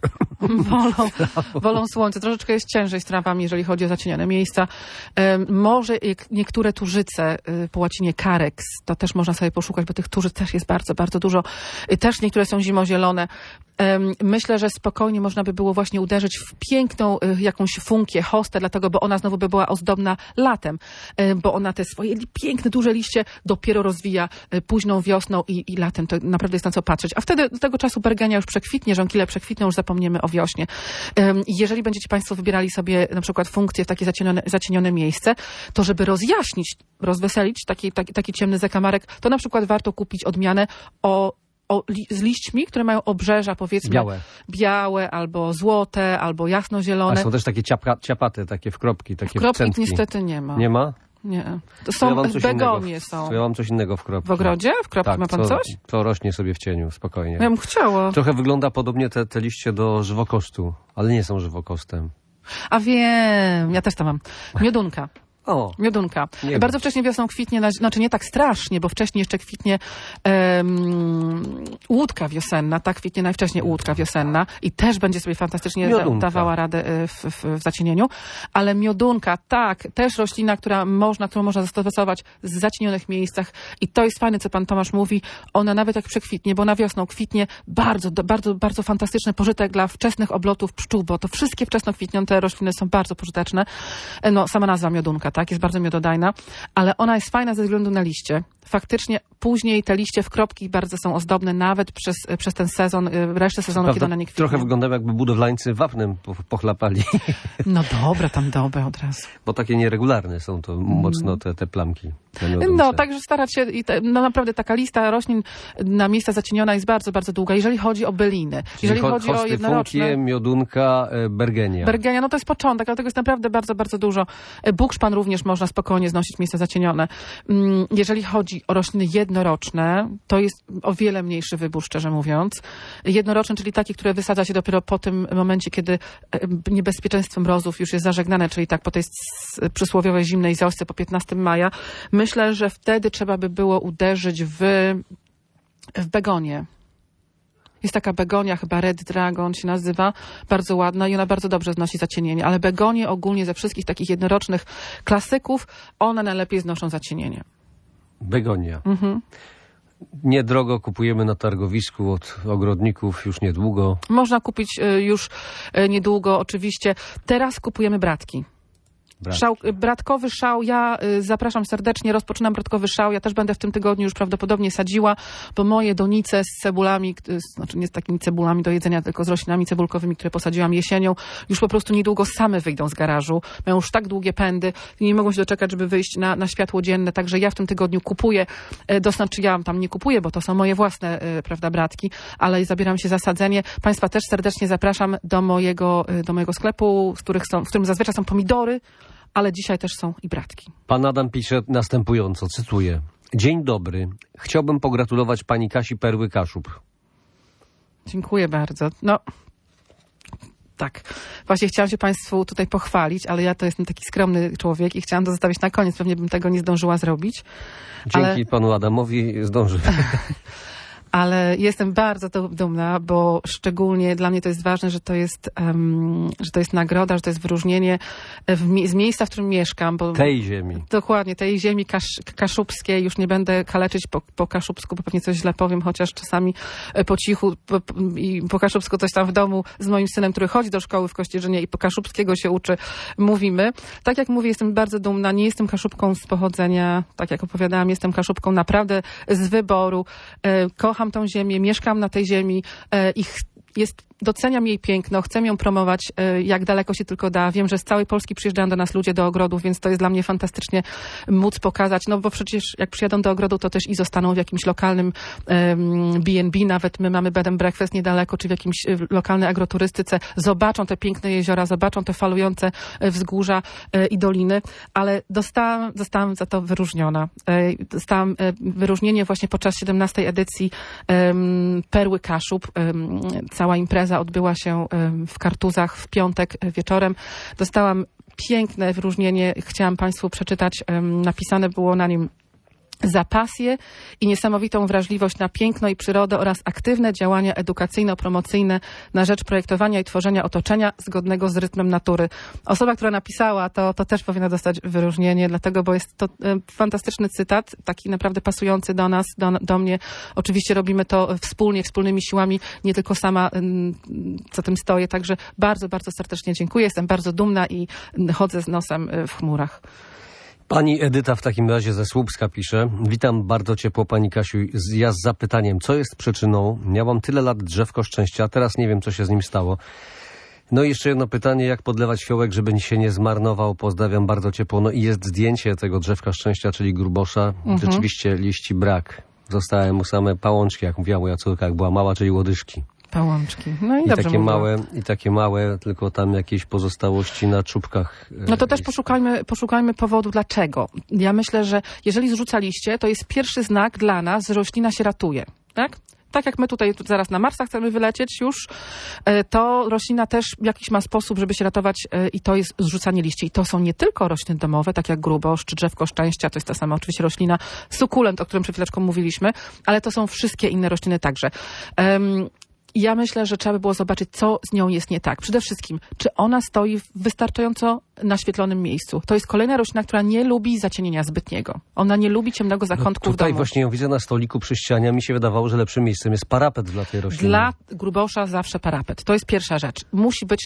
Wolą słońce. Troszeczkę jest ciężej z trawami, jeżeli chodzi o zacienione miejsca. Może niektóre turzyce, po łacinie carex, to też można sobie poszukać, bo tych turzyc też jest bardzo, bardzo dużo. Też niektóre są zimozielone. Myślę, że spokojnie można by było właśnie uderzyć w piękną jakąś funkię, hostę, dlatego, bo ona znowu by była ozdobna latem, bo ona te swoje piękne, duże liście dopiero rozwija późną wiosną i latem. To naprawdę jest na co patrzeć. A wtedy do tego czasu bergenia już przekwitnie, żonkile przekwitną, już zapomniemy o wiośnie. Jeżeli będziecie państwo wybierali sobie na przykład funkcję w takie zacienione miejsce, to żeby rozjaśnić, rozweselić taki ciemny zakamarek, to na przykład warto kupić odmianę z liśćmi, które mają obrzeża, powiedzmy białe albo złote, albo jasnozielone. A są też takie ciapaty, takie w kropki, takie w kropki niestety nie ma. Nie ma? Nie. To są begonie są. To ja mam coś innego w kropki. W ogrodzie? W kropki tak, ma pan coś? To rośnie sobie w cieniu, spokojnie. Ja bym chciała. Trochę wygląda podobnie te liście do żywokostu, ale nie są żywokostem. A wiem, ja też to mam. Miodunka. O, miodunka. Bardzo wcześnie wiosną kwitnie, znaczy nie tak strasznie, bo wcześniej jeszcze kwitnie łódka wiosenna, tak kwitnie najwcześniej łódka wiosenna i też będzie sobie fantastycznie dawała radę w zacienieniu, ale miodunka, tak, też roślina, którą można zastosować w zacienionych miejscach i to jest fajne, co pan Tomasz mówi, ona nawet jak przekwitnie, bo na wiosną kwitnie bardzo, bardzo, bardzo fantastyczny pożytek dla wczesnych oblotów pszczół, bo to wszystkie wczesno kwitniące rośliny są bardzo pożyteczne. No, sama nazwa miodunka, tak, jest bardzo miododajna, ale ona jest fajna ze względu na liście. Faktycznie później te liście w kropki bardzo są ozdobne, nawet przez ten sezon, resztę sezonu, prawda, kiedy one nie kwitną. Trochę wygląda, jakby budowlańcy wapnem pochlapali. No dobra, tam dobę od razu. Bo takie nieregularne są to mocno te plamki. No, także starać się, no naprawdę taka lista roślin na miejsca zacieniona jest bardzo, bardzo długa. Jeżeli chodzi o byliny, jeżeli chodzi o jednoroczne... funkie, miodunka, bergenia. Bergenia, no to jest początek, ale tego jest naprawdę bardzo, bardzo dużo. Bukszpan również można spokojnie znosić miejsca zacienione. Jeżeli chodzi o rośliny jednoroczne, to jest o wiele mniejszy wybór, szczerze mówiąc. Jednoroczne, czyli takie, które wysadza się dopiero po tym momencie, kiedy niebezpieczeństwo mrozów już jest zażegnane, czyli tak po tej przysłowiowej zimnej wiosce, po 15 maja. Myślę, że wtedy trzeba by było uderzyć w begonię. Jest taka begonia, chyba Red Dragon się nazywa, bardzo ładna i ona bardzo dobrze znosi zacienienie, ale begonie ogólnie ze wszystkich takich jednorocznych klasyków, one najlepiej znoszą zacienienie. Begonia. Niedrogo kupujemy na targowisku od ogrodników już niedługo. Można kupić już niedługo oczywiście. Teraz kupujemy bratki. Bratkowy szał, ja zapraszam serdecznie, rozpoczynam bratkowy szał, ja też będę w tym tygodniu już prawdopodobnie sadziła, bo moje donice z cebulami, znaczy nie z takimi cebulami do jedzenia, tylko z roślinami cebulkowymi, które posadziłam jesienią, już po prostu niedługo same wyjdą z garażu, mają już tak długie pędy i nie mogą się doczekać, żeby wyjść na światło dzienne, także ja w tym tygodniu kupuję, znaczy ja tam nie kupuję, bo to są moje własne, prawda, bratki, ale zabieram się za sadzenie. Państwa też serdecznie zapraszam do mojego sklepu, w którym zazwyczaj są pomidory, ale dzisiaj też są i bratki. Pan Adam pisze następująco, cytuję. Dzień dobry. Chciałbym pogratulować pani Kasi Perły Kaszub. Dziękuję bardzo. No, tak. Właśnie chciałam się państwu tutaj pochwalić, ale ja to jestem taki skromny człowiek i chciałam to zostawić na koniec. Pewnie bym tego nie zdążyła zrobić. Dzięki panu Adamowi zdąży. Ale jestem bardzo dumna, bo szczególnie dla mnie to jest ważne, że to jest nagroda, że to jest wyróżnienie z miejsca, w którym mieszkam. Bo tej ziemi. Dokładnie, tej ziemi kaszubskiej. Już nie będę kaleczyć po kaszubsku, bo pewnie coś źle powiem, chociaż czasami po cichu i po kaszubsku coś tam w domu z moim synem, który chodzi do szkoły w Kościerzynie i po kaszubskiego się uczy, mówimy. Tak jak mówię, jestem bardzo dumna. Nie jestem kaszubką z pochodzenia, tak jak opowiadałam, jestem kaszubką naprawdę z wyboru. Kocham tą ziemię, mieszkam na tej ziemi i doceniam jej piękno, chcę ją promować jak daleko się tylko da. Wiem, że z całej Polski przyjeżdżają do nas ludzie do ogrodów, więc to jest dla mnie fantastycznie móc pokazać, no bo przecież jak przyjadą do ogrodu, to też i zostaną w jakimś lokalnym B&B, nawet my mamy bed and breakfast niedaleko, czy w jakimś lokalnej agroturystyce, zobaczą te piękne jeziora, zobaczą te falujące wzgórza i doliny, ale zostałam za to wyróżniona. Dostałam wyróżnienie właśnie podczas 17. edycji Perły Kaszub. Cała impreza odbyła się w Kartuzach w piątek wieczorem. Dostałam piękne wyróżnienie. Chciałam państwu przeczytać. Napisane było na nim: za pasję i niesamowitą wrażliwość na piękno i przyrodę oraz aktywne działania edukacyjno-promocyjne na rzecz projektowania i tworzenia otoczenia zgodnego z rytmem natury. Osoba, która napisała to też powinna dostać wyróżnienie, dlatego, bo jest to fantastyczny cytat, taki naprawdę pasujący do nas, do mnie. Oczywiście robimy to wspólnymi siłami, nie tylko sama za tym stoję, także bardzo, bardzo serdecznie dziękuję. Jestem bardzo dumna i chodzę z nosem w chmurach. Pani Edyta w takim razie ze Słupska pisze. Witam bardzo ciepło pani Kasiu. Ja z zapytaniem, co jest przyczyną? Miałam tyle lat drzewko szczęścia, a teraz nie wiem, co się z nim stało. No i jeszcze jedno pytanie, jak podlewać fiołek, żeby się nie zmarnował? Pozdrawiam bardzo ciepło. No i jest zdjęcie tego drzewka szczęścia, czyli grubosza. Rzeczywiście liści brak. Zostały mu same pałączki, jak mówiła moja córka, jak była mała, czyli łodyżki. Pałączki. No i dobrze takie małe, tylko tam jakieś pozostałości na czubkach. No to też poszukajmy powodu dlaczego. Ja myślę, że jeżeli zrzuca liście, to jest pierwszy znak dla nas, że roślina się ratuje. Tak? Tak jak my tutaj zaraz na Marsa chcemy wylecieć już, to roślina też jakiś ma sposób, żeby się ratować i to jest zrzucanie liści. I to są nie tylko rośliny domowe, tak jak grubosz czy drzewko szczęścia, to jest ta sama oczywiście roślina sukulent, o którym przed chwileczką mówiliśmy, ale to są wszystkie inne rośliny także. Ja myślę, że trzeba by było zobaczyć, co z nią jest nie tak. Przede wszystkim, czy ona stoi w wystarczająco naświetlonym miejscu. To jest kolejna roślina, która nie lubi zacienienia zbytniego. Ona nie lubi ciemnego zakątku w domu. Tutaj właśnie ją widzę na stoliku przy ścianie, a mi się wydawało, że lepszym miejscem jest parapet dla tej rośliny. Dla grubosza zawsze parapet. To jest pierwsza rzecz. Musi być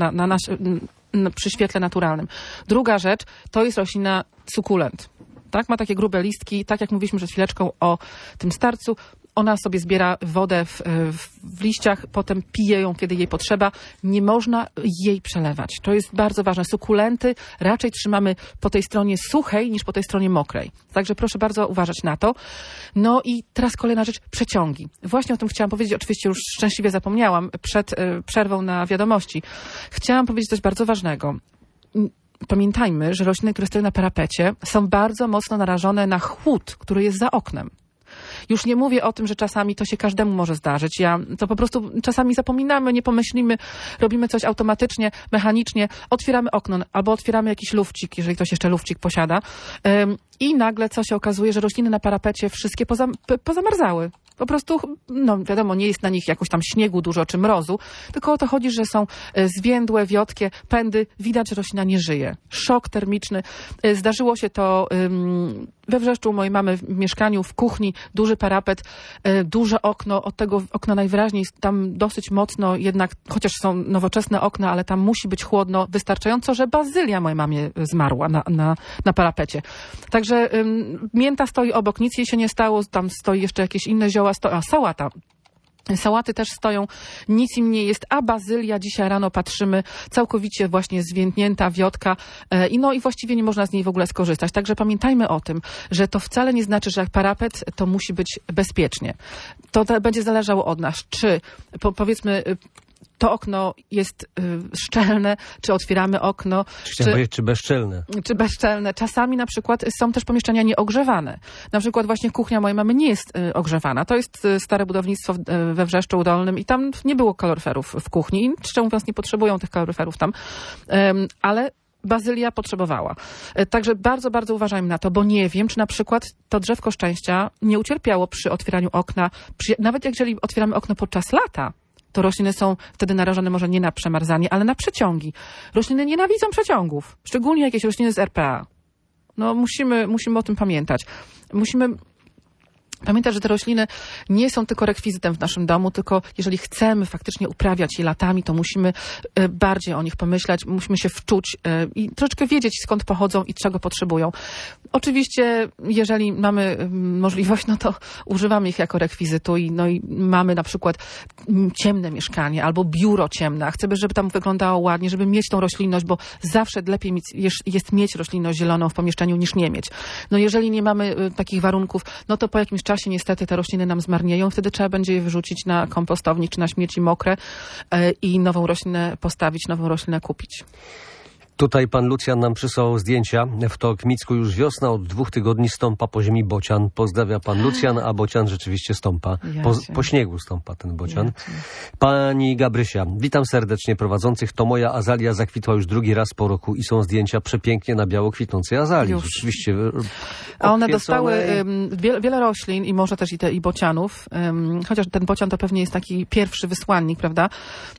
przy świetle naturalnym. Druga rzecz, to jest roślina sukulent. Tak? Ma takie grube listki, tak jak mówiliśmy przed chwileczką o tym starcu. Ona sobie zbiera wodę w liściach, potem pije ją, kiedy jej potrzeba. Nie można jej przelewać. To jest bardzo ważne. Sukulenty raczej trzymamy po tej stronie suchej niż po tej stronie mokrej. Także proszę bardzo uważać na to. No i teraz kolejna rzecz, przeciągi. Właśnie o tym chciałam powiedzieć, oczywiście już szczęśliwie zapomniałam przed przerwą na wiadomości. Chciałam powiedzieć coś bardzo ważnego. Pamiętajmy, że rośliny, które stoją na parapecie, są bardzo mocno narażone na chłód, który jest za oknem. Już nie mówię o tym, że czasami to się każdemu może zdarzyć. To po prostu czasami zapominamy, nie pomyślimy, robimy coś automatycznie, mechanicznie, otwieramy okno albo otwieramy jakiś lufcik, jeżeli ktoś jeszcze lufcik posiada i nagle co się okazuje, że rośliny na parapecie wszystkie pozamarzały. Po prostu, no wiadomo, nie jest na nich jakoś tam śniegu dużo czy mrozu, tylko o to chodzi, że są zwiędłe, wiotkie, pędy. Widać, że roślina nie żyje. Szok termiczny. Zdarzyło się to we Wrzeszczu u mojej mamy w mieszkaniu, w kuchni, duży parapet, duże okno, od tego okna najwyraźniej tam dosyć mocno jednak, chociaż są nowoczesne okna, ale tam musi być chłodno, wystarczająco, że bazylia mojej mamie zmarła na parapecie. Także mięta stoi obok, nic jej się nie stało, tam stoi jeszcze jakieś inne zioła, sałata. Sałaty też stoją, nic im nie jest, a bazylia dzisiaj rano patrzymy, całkowicie właśnie zwiędnięta, wiotka i właściwie nie można z niej w ogóle skorzystać. Także pamiętajmy o tym, że to wcale nie znaczy, że jak parapet, to musi być bezpiecznie. To będzie zależało od nas, czy powiedzmy to okno jest szczelne, czy otwieramy okno. Czy bezszczelne. Czy bezszczelne. Czasami na przykład są też pomieszczenia nieogrzewane. Na przykład właśnie kuchnia mojej mamy nie jest ogrzewana. To jest stare budownictwo we Wrzeszczu Dolnym i tam nie było kaloryferów w kuchni. I szczerze mówiąc nie potrzebują tych kaloryferów tam. Ale bazylia potrzebowała. Także bardzo, bardzo uważajmy na to, bo nie wiem, czy na przykład to drzewko szczęścia nie ucierpiało przy otwieraniu okna. Nawet jeżeli otwieramy okno podczas lata, to rośliny są wtedy narażone może nie na przemarzanie, ale na przeciągi. Rośliny nienawidzą przeciągów, szczególnie jakieś rośliny z RPA. No musimy o tym pamiętać. Musimy pamiętać, że te rośliny nie są tylko rekwizytem w naszym domu, tylko jeżeli chcemy faktycznie uprawiać je latami, to musimy bardziej o nich pomyśleć, musimy się wczuć i troszeczkę wiedzieć, skąd pochodzą i czego potrzebują. Oczywiście, jeżeli mamy możliwość, no to używamy ich jako rekwizytu i mamy na przykład ciemne mieszkanie albo biuro ciemne, a chcemy, żeby tam wyglądało ładnie, żeby mieć tą roślinność, bo zawsze lepiej jest mieć roślinność zieloną w pomieszczeniu niż nie mieć. No jeżeli nie mamy takich warunków, no to po jakimś czasie niestety te rośliny nam zmarnieją, wtedy trzeba będzie je wyrzucić na kompostownik czy na śmieci mokre i nową roślinę postawić, nową roślinę kupić. Tutaj pan Lucjan nam przysłał zdjęcia. W Tokmicku już wiosna, od 2 tygodni stąpa po ziemi bocian. Pozdrawia pan Lucjan, a bocian rzeczywiście stąpa. Po śniegu stąpa ten bocian. Pani Gabrysia, witam serdecznie prowadzących. To moja azalia zakwitła już drugi raz po roku i są zdjęcia przepięknie na biało kwitnącej azalii. Już. Rzeczywiście. A one dostały wiele roślin i może też i bocianów. Chociaż ten bocian to pewnie jest taki pierwszy wysłannik, prawda?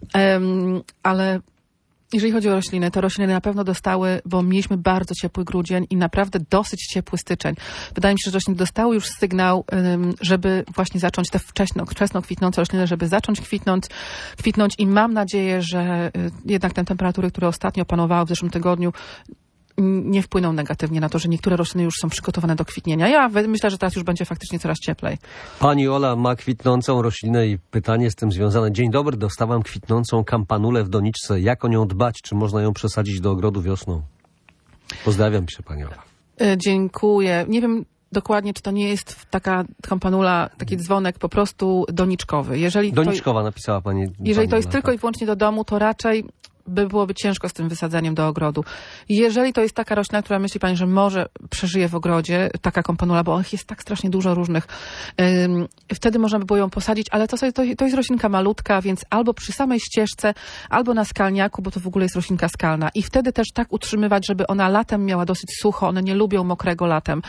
Ale jeżeli chodzi o rośliny, to rośliny na pewno dostały, bo mieliśmy bardzo ciepły grudzień i naprawdę dosyć ciepły styczeń. Wydaje mi się, że rośliny dostały już sygnał, żeby właśnie zacząć te wczesno kwitnące rośliny, żeby zacząć kwitnąć i mam nadzieję, że jednak te temperatury, które ostatnio panowały w zeszłym tygodniu, nie wpłyną negatywnie na to, że niektóre rośliny już są przygotowane do kwitnienia. Ja myślę, że teraz już będzie faktycznie coraz cieplej. Pani Ola ma kwitnącą roślinę i pytanie z tym związane. Dzień dobry, dostałam kwitnącą kampanulę w doniczce. Jak o nią dbać? Czy można ją przesadzić do ogrodu wiosną? Pozdrawiam, pisze pani Ola. Dziękuję. Nie wiem dokładnie, czy to nie jest taka kampanula, taki dzwonek po prostu doniczkowy. Doniczkowa napisała pani. Jeżeli to jest tylko i wyłącznie do domu, to raczej byłoby ciężko z tym wysadzaniem do ogrodu. Jeżeli to jest taka roślina, która myśli pani, że może przeżyje w ogrodzie, taka kampanula, bo ich jest tak strasznie dużo różnych, wtedy można by było ją posadzić, ale to jest roślinka malutka, więc albo przy samej ścieżce, albo na skalniaku, bo to w ogóle jest roślinka skalna. I wtedy też tak utrzymywać, żeby ona latem miała dosyć sucho, one nie lubią mokrego latem.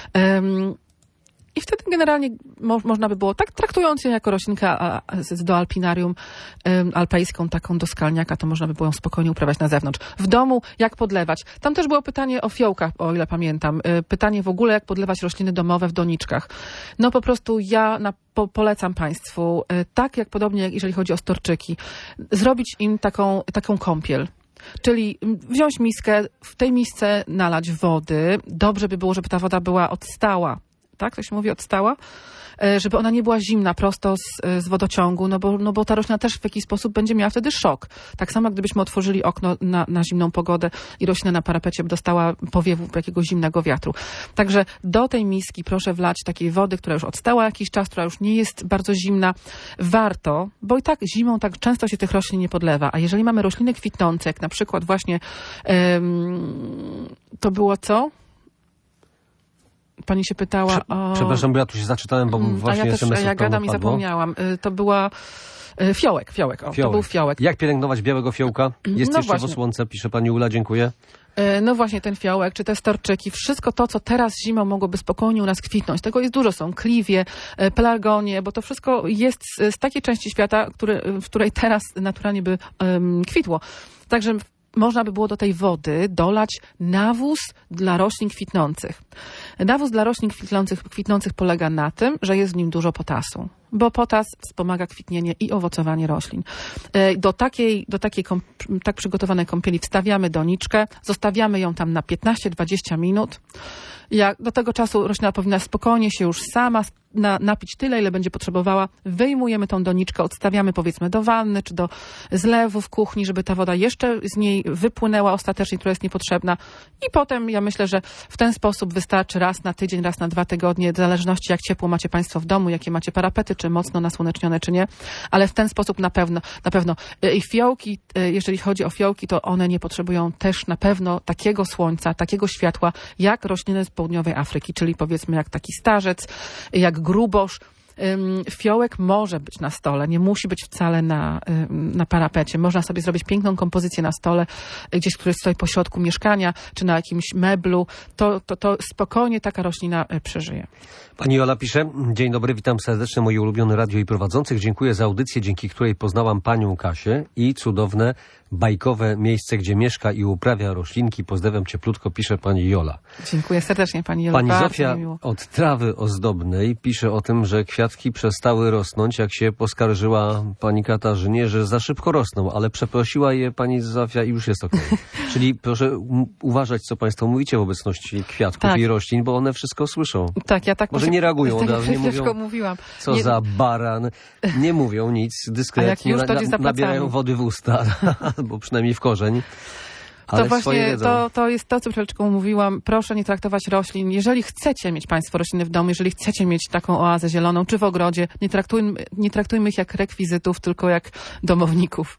I wtedy generalnie można by było, tak traktując ją jako roślinkę do alpinarium alpejską, taką do skalniaka, to można by było ją spokojnie uprawiać na zewnątrz. W domu jak podlewać? Tam też było pytanie o fiołkach, o ile pamiętam. Pytanie w ogóle, jak podlewać rośliny domowe w doniczkach. No po prostu ja polecam państwu, tak jak podobnie jak jeżeli chodzi o storczyki, zrobić im taką kąpiel. Czyli wziąć miskę, w tej misce nalać wody. Dobrze by było, żeby ta woda była odstała. Tak, to się mówi odstała, żeby ona nie była zimna prosto z wodociągu, no bo ta roślina też w jakiś sposób będzie miała wtedy szok. Tak samo, gdybyśmy otworzyli okno na zimną pogodę i roślina na parapecie by dostała powiewu jakiegoś zimnego wiatru. Także do tej miski proszę wlać takiej wody, która już odstała jakiś czas, która już nie jest bardzo zimna. Warto, bo i tak zimą tak często się tych roślin nie podlewa, a jeżeli mamy rośliny kwitnące, jak na przykład właśnie to było co? Pani się pytała o... Przepraszam, bo ja tu się zaczytałem, bo właśnie SMS-ów ja gadam i zapomniałam. To była fiołek. To był fiołek. Jak pielęgnować białego fiołka? Jest jeszcze właśnie. Słońce, pisze pani Ula, dziękuję. No właśnie ten fiołek, czy te storczyki, wszystko to, co teraz zimą mogłoby spokojnie u nas kwitnąć. Tego jest dużo, są kliwie, pelargonie, bo to wszystko jest z takiej części świata, w której teraz naturalnie by kwitło. Także można by było do tej wody dolać nawóz dla roślin kwitnących. Nawóz dla roślin kwitnących polega na tym, że jest w nim dużo potasu, bo potas wspomaga kwitnienie i owocowanie roślin. Do takiej tak przygotowanej kąpieli wstawiamy doniczkę, zostawiamy ją tam na 15-20 minut. Do tego czasu roślina powinna spokojnie się już sama napić tyle, ile będzie potrzebowała. Wyjmujemy tą doniczkę, odstawiamy powiedzmy do wanny czy do zlewu w kuchni, żeby ta woda jeszcze z niej wypłynęła ostatecznie, która jest niepotrzebna. I potem ja myślę, że w ten sposób wystarczy raz na tydzień, raz na 2 tygodnie, w zależności jak ciepło macie Państwo w domu, jakie macie parapety, czy mocno nasłonecznione, czy nie. Ale w ten sposób na pewno. I fiołki, jeżeli chodzi o fiołki, to one nie potrzebują też na pewno takiego słońca, takiego światła, jak rośliny z południowej Afryki, czyli powiedzmy jak taki starzec, jak grubosz. Fiołek może być na stole, nie musi być wcale na parapecie. Można sobie zrobić piękną kompozycję na stole, gdzieś, który stoi po środku mieszkania, czy na jakimś meblu. To spokojnie taka roślina przeżyje. Pani Jola pisze: dzień dobry, witam serdecznie moje ulubione radio i prowadzących. Dziękuję za audycję, dzięki której poznałam panią Kasię i cudowne, bajkowe miejsce, gdzie mieszka i uprawia roślinki. Pozdrawiam cieplutko, pisze pani Jola. Dziękuję serdecznie pani Jola. Pani Zofia od trawy ozdobnej pisze o tym, że kwiatki przestały rosnąć, jak się poskarżyła pani Katarzynie, że za szybko rosną, ale przeprosiła je pani Zofia i już jest okej. Czyli proszę uważać, co państwo mówicie w obecności kwiatków i roślin, bo one wszystko słyszą. Tak, ja tak może nie reagują od razu, nie mówią, mówiłam. Co za baran. Nie mówią nic, dyskretnie nabierają wody w usta, albo przynajmniej w korzeń. Ale to właśnie, to jest to, co przed chwileczką mówiłam. Proszę nie traktować roślin. Jeżeli chcecie mieć państwo rośliny w domu, jeżeli chcecie mieć taką oazę zieloną, czy w ogrodzie, nie traktujmy ich jak rekwizytów, tylko jak domowników.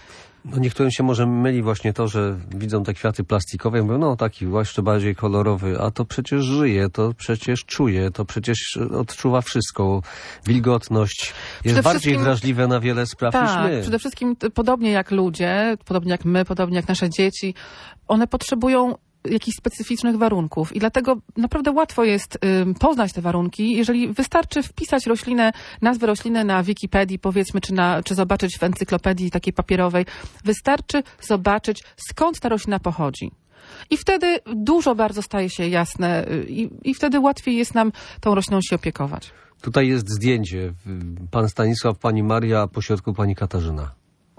No niektórym się może myli właśnie to, że widzą te kwiaty plastikowe i mówią, no taki jeszcze bardziej kolorowy, a to przecież żyje, to przecież czuje, to przecież odczuwa wszystko. Wilgotność jest bardziej wrażliwe na wiele spraw niż my. Przede wszystkim podobnie jak ludzie, podobnie jak my, podobnie jak nasze dzieci, one potrzebują jakichś specyficznych warunków i dlatego naprawdę łatwo jest poznać te warunki, jeżeli wystarczy wpisać nazwę rośliny na Wikipedii, powiedzmy, czy zobaczyć w encyklopedii takiej papierowej. Wystarczy zobaczyć, skąd ta roślina pochodzi. I wtedy dużo bardzo staje się jasne i wtedy łatwiej jest nam tą rośliną się opiekować. Tutaj jest zdjęcie. Pan Stanisław, pani Maria, a po środku pani Katarzyna.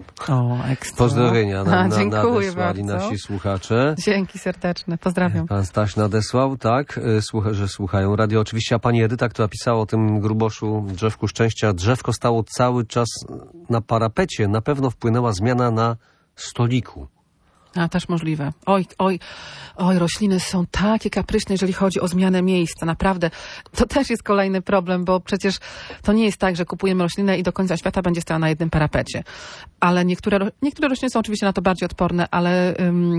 O, ekstra. Pozdrowienia nam dziękuję nadesłali bardzo. Nasi słuchacze. Dzięki serdeczne, pozdrawiam. Pan Staś nadesłał, tak, że słuchają radio. Oczywiście, a pani Edyta, która pisała o tym gruboszu, drzewku szczęścia, drzewko stało cały czas na parapecie, na pewno wpłynęła zmiana na stoliku. A, też możliwe. Oj, rośliny są takie kapryśne, jeżeli chodzi o zmianę miejsca. Naprawdę. To też jest kolejny problem, bo przecież to nie jest tak, że kupujemy roślinę i do końca świata będzie stała na jednym parapecie. Ale niektóre rośliny są oczywiście na to bardziej odporne, ale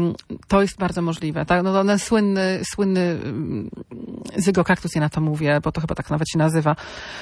to jest bardzo możliwe. Tak? No, ten słynny zygokaktus, ja na to mówię, bo to chyba tak nawet się nazywa.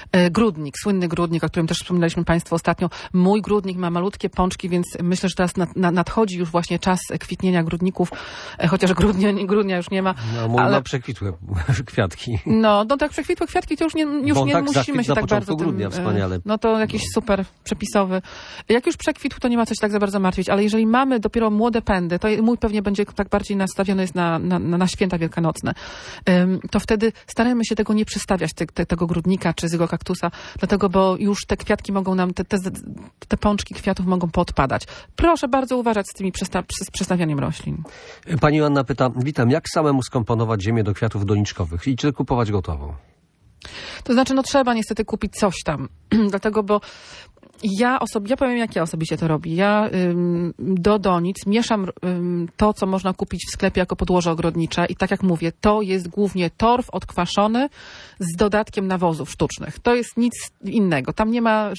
Słynny grudnik, o którym też wspominaliśmy państwu ostatnio. Mój grudnik ma malutkie pączki, więc myślę, że teraz nadchodzi już właśnie czas kwitnienia grudników, chociaż grudnia już nie ma. No, mój ma przekwitłe kwiatki. No tak przekwitłe kwiatki to już nie musimy się tak bardzo grudnia, wspaniale. No to jakiś super przepisowy. Jak już przekwitł, to nie ma co się tak za bardzo martwić, ale jeżeli mamy dopiero młode pędy, to mój pewnie będzie tak bardziej nastawiony jest na święta wielkanocne, to wtedy starajmy się tego nie przystawiać, tego grudnika czy zygokaktusa, dlatego, bo już te kwiatki mogą nam, te pączki kwiatów mogą poodpadać. Proszę bardzo uważać z tymi przestawianiem roślin. Pani Joanna pyta, witam, jak samemu skomponować ziemię do kwiatów doniczkowych i czy kupować gotową? To znaczy, trzeba niestety kupić coś tam, dlatego, bo ja powiem, jak ja osobiście to robię. Ja do donic mieszam to, co można kupić w sklepie jako podłoże ogrodnicze i tak jak mówię, to jest głównie torf odkwaszony z dodatkiem nawozów sztucznych. To jest nic innego. Tam nie ma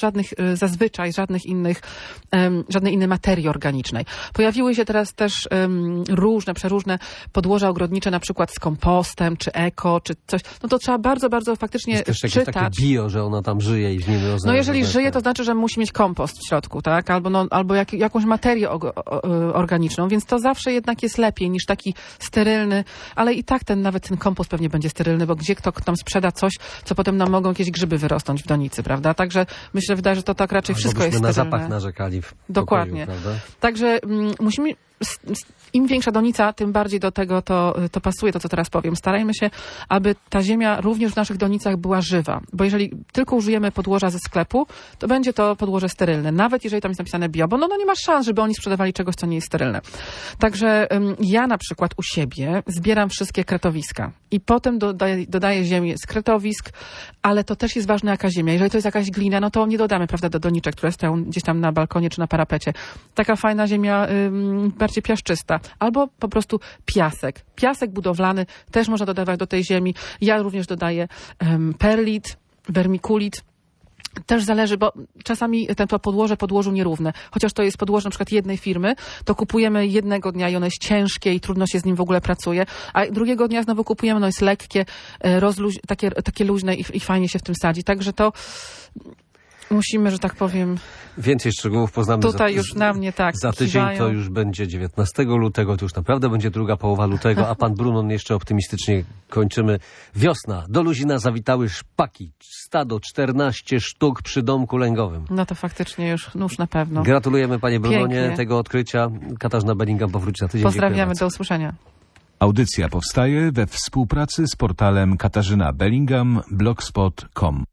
żadnej innej materii organicznej. Pojawiły się teraz też przeróżne podłoża ogrodnicze, na przykład z kompostem, czy eko, czy coś. No to trzeba bardzo, bardzo faktycznie jest też czytać. Takie bio, że ona tam żyje i w nim rozumie. No jeżeli żyje, to znaczy, że musi mieć kompost w środku, tak? Albo jakąś materię organiczną, więc to zawsze jednak jest lepiej niż taki sterylny, ale i tak nawet ten kompost pewnie będzie sterylny, bo gdzie kto tam sprzeda coś, co potem nam mogą jakieś grzyby wyrosnąć w donicy, prawda? Także wydaje, że to tak raczej wszystko jest sterylne. Na zapach narzekali w Dokładnie. pokoju, prawda? Także musimy im większa donica, tym bardziej do tego to pasuje, to co teraz powiem. Starajmy się, aby ta ziemia również w naszych donicach była żywa, bo jeżeli tylko użyjemy podłoża ze sklepu, to będzie to podłoże sterylne, nawet jeżeli tam jest napisane bio, bo no nie ma szans, żeby oni sprzedawali czegoś, co nie jest sterylne. Także ja na przykład u siebie zbieram wszystkie kretowiska i potem dodaję ziemię z kretowisk, ale to też jest ważne, jaka ziemia. Jeżeli to jest jakaś glina, no to nie dodamy, prawda, do doniczek, które stoją gdzieś tam na balkonie czy na parapecie. Taka fajna ziemia, bardziej piaszczysta. Albo po prostu piasek. Piasek budowlany też można dodawać do tej ziemi. Ja również dodaję perlit, wermikulit. Też zależy, bo czasami to podłożu nierówne. Chociaż to jest podłoże na przykład jednej firmy, to kupujemy jednego dnia i ono jest ciężkie i trudno się z nim w ogóle pracuje, a drugiego dnia znowu kupujemy, ono jest lekkie, takie luźne i fajnie się w tym sadzi. Także to musimy, że tak powiem... Więcej szczegółów poznamy tutaj już na mnie, tak. Za tydzień kiwają. to już będzie 19 lutego, to już naprawdę będzie druga połowa lutego, a pan Brunon jeszcze optymistycznie kończymy. Wiosna. Do Luzina zawitały szpaki. Stado 14 sztuk przy domku lęgowym. No to faktycznie już na pewno. Gratulujemy panie Brunonie Pięknie. tego odkrycia. Katarzyna Bellingham powróci za tydzień. Pozdrawiamy, do usłyszenia. Audycja powstaje we współpracy z portalem Katarzyna Bellingham blogspot.com.